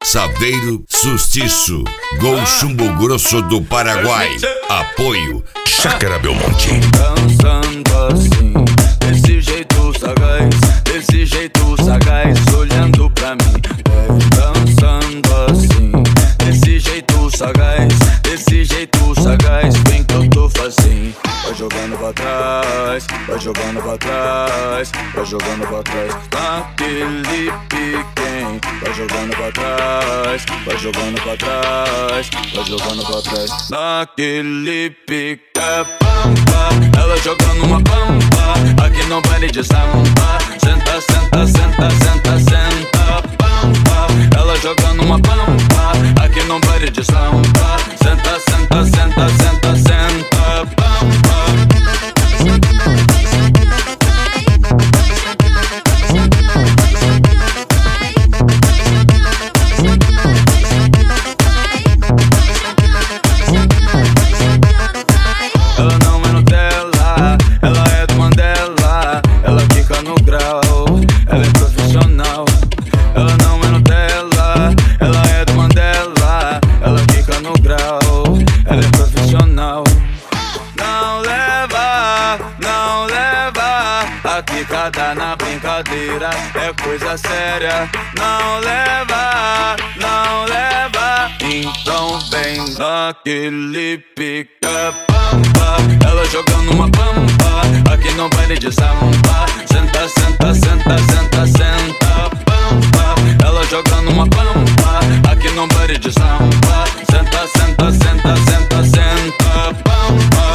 Passadeiro Sustiço, Gol Chumbo Grosso do Paraguai. Apoio Chácara Belmonte. Dançando assim, desse jeito sagaz, olhando pra mim. Dançando assim, desse jeito sagaz, vem que eu tô facinho. Vai jogando pra trás, vai jogando pra trás, vai jogando pra trás, naquele piquem. Vai jogando pra trás, vai jogando pra trás, vai jogando pra trás, naquele pique. Pampa, ela jogando uma pampa, aqui não vale de samba. Senta, senta, senta, senta, senta. Pampa, ela jogando uma pampa, aqui não vale de samba. Senta, senta, senta, senta, senta. Pampa. Ela não é Nutella, ela é do Mandela. Ela fica no grau, ela é profissional. Ela não é Nutella, ela é do Mandela. Ela fica no grau, ela é profissional. Não leva, não leva. A quicada na brincadeira é coisa séria. Não leva, não leva. Então vem naquele pica pampa. Ela jogando uma pampa, aqui não vale de samba. Senta, senta, senta, senta, senta. Pampa, ela jogando uma pampa, aqui não vale de samba. Senta, senta, senta, senta, senta. Pampa.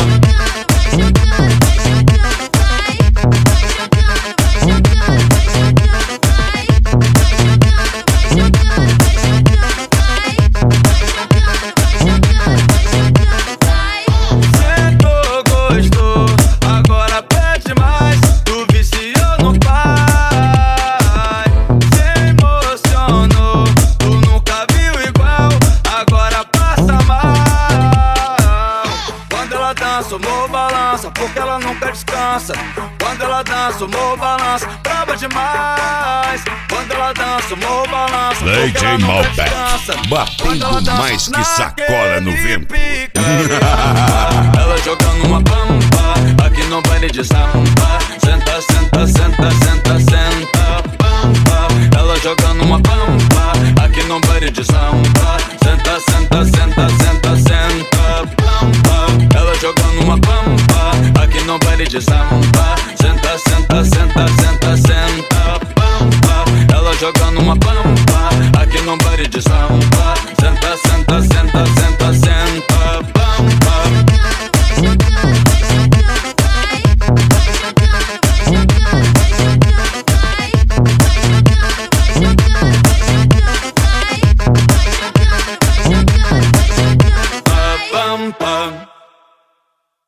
Somou balança, porque ela nunca descansa. Quando ela dança, somou balança, brava demais. Quando ela dança, somou balança, Leite em Malbec, batendo mais que sacola no vento. Ela jogando uma pampa, aqui não vale de samba. Senta, senta, senta, senta, senta. Pampa, ela jogando uma pampa, aqui não vale de samba. Senta, senta, senta, senta, senta. Pampa, ela jogando uma pampa, aqui não vale de samba. Senta, senta, senta, senta, senta. Pampa, ela jogando uma pampa, aqui não vale de samba.